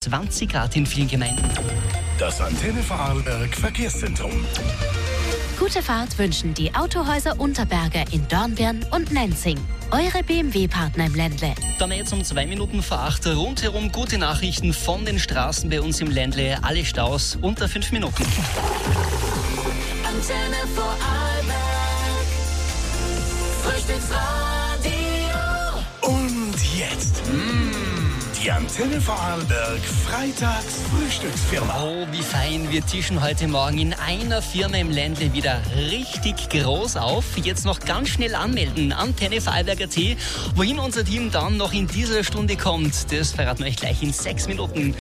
20 Grad in vielen Gemeinden. Das Antenne Vorarlberg Verkehrszentrum. Gute Fahrt wünschen die Autohäuser Unterberger in Dornbirn und Nenzing. Eure BMW-Partner im Ländle. Dann jetzt um 2 Minuten vor 8 rundherum gute Nachrichten von den Straßen bei uns im Ländle. Alle Staus unter 5 Minuten. Antenne Vorarlberg. Frühstücksradio. Und jetzt die Antenne Vorarlberg Freitags-Frühstücksfirma. Oh, wie fein. Wir tischen heute Morgen in einer Firma im Ländle wieder richtig groß auf. Jetzt noch ganz schnell anmelden. Antenne Vorarlberg.at. Wohin unser Team dann noch in dieser Stunde kommt, das verraten wir euch gleich in 6 Minuten.